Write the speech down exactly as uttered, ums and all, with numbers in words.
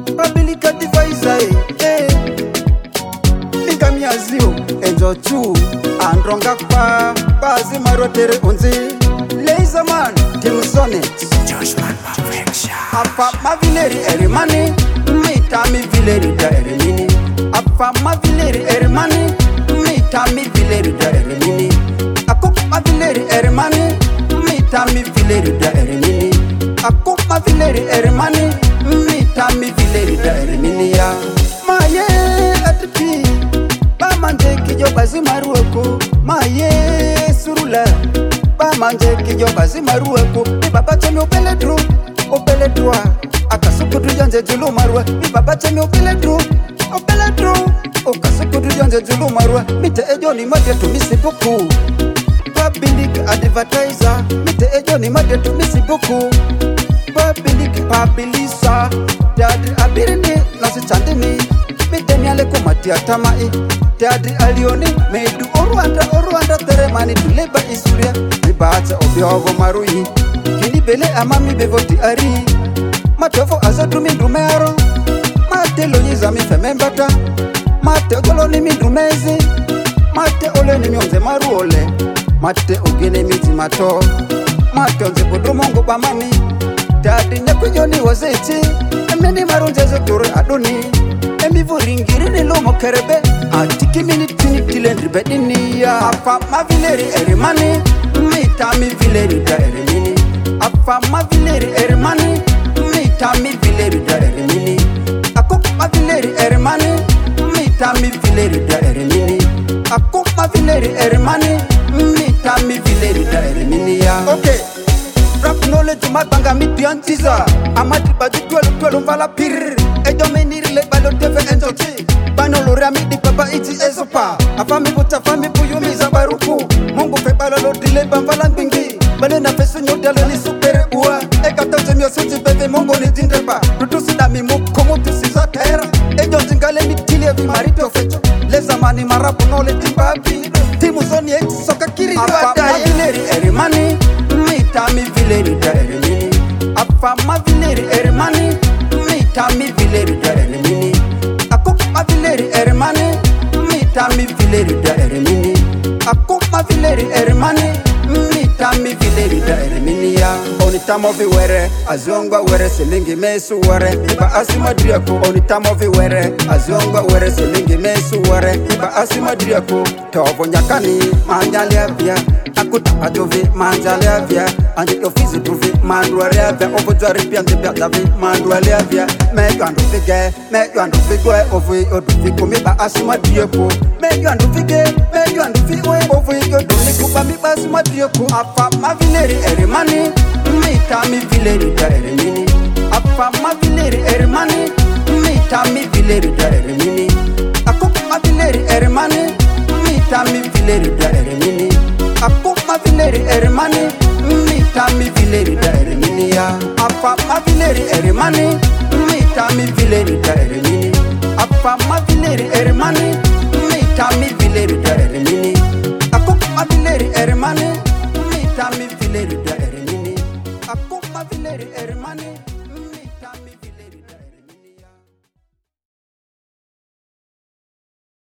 Abilika divisa eh Mikamiazio enjo chu andronga kwa bazi marotere unzi Laser man Tim Sonnet Joshman Perfection. Apa mavileri erimani Mita mi vileri da erimini Apa mavileri erimani Mita mi vileri da erimini Aku mavileri erimani Mita mi vileri da erimini Aku mavileri erimani Mita mi vileri da erimini ya Maye atipi Ba manje kijo bazi marueko Maye surula Ba manje kijo bazi marueko Ni baba chemi opele dru Opele drua Akasukutu yanje julu marwa Ni baba chemi opele dru Opele dru Okasukutu yanje julu marwa Mite ejo ni madya tumisi buku Public advertiser Mite ejo ni madya tumisi buku Public pabilisa Teadri abirini nasi chandini Mite niale kumatia tamai Teadri alioni Meidu oruanda oruanda teremani Tuleba isuria Mibacha obiogo marui Kini bele amami bevoti ari Matofo azadu mindumero Mate lonyiza mifemembata Mate ogoloni mindumezi Mate ole ni mionze maruole Mate ogene miti mato Mate onze podromongo bamani Dadi nyakujoni wazechi Emeni marunjezo kure adoni Emi vuringiri ni lomo kerebe Atiki mini tini tilendri bedini ya Apa mavileri erimani Mita mi vileri da erimini Apa mavileri erimani Mita mi vileri da erimini Aku mavileri erimani Mita mi vileri da erimini Aku mavileri erimani Mita mi vileri da erimini ya Okay Rap knowledge matanga midian tiza Amati baju twelu twelu mvala pir Ejo meniri le balo teve enjochi Bano lura midi papa iti ezopa Afami buta fami buyu miza baruku Mungu fe balo lo dile bamvala mbingi Bale na fesu nyodalo ni supere uwa Eka toche mio suti bebe mungu ni jindreba Rutusi na mimu komu tusiza tera Ejo jingale mitili evi marito fecho Leza mani marabu nole timbabi Timu zoni eti soka kiri Apa mavileri erimani Mita mi vileri da erimini Apa mavileri erimani Mita mi vileri da erimini Aku mavileri erimani Mita mi vileri da erimini Aku mavileri erimani Mita mi vileri da erimini ya Onitamo vi were Azongwa were selingi mesu were Iba asima driako Onitamo vi were Azongwa were selingi mesu were Iba asima driako Tovo nyakani Manjali abia Akuta ajovi manjali avia Anje ofisi tuvi mandwari avia Ovo jwari piante piata vi mandwari avia Meyo andu fige Meyo andu figwe Ovi odu fiku miba asima dieko Meyo andu fige Meyo andu figwe Ovi odu fiku ba miba asima dieko Apa mavileri erimani Mita mi vileri da erimini Apa mavileri erimani Mita mi vileri da erimini Aku mavileri erimani Mita mi vileri da erimini Aku mavileri erimani Mita mi vileri da erimini ya Apa mavileri erimani Mita mi vileri da erimini Apa mavileri erimani Mita mi vileri da erimini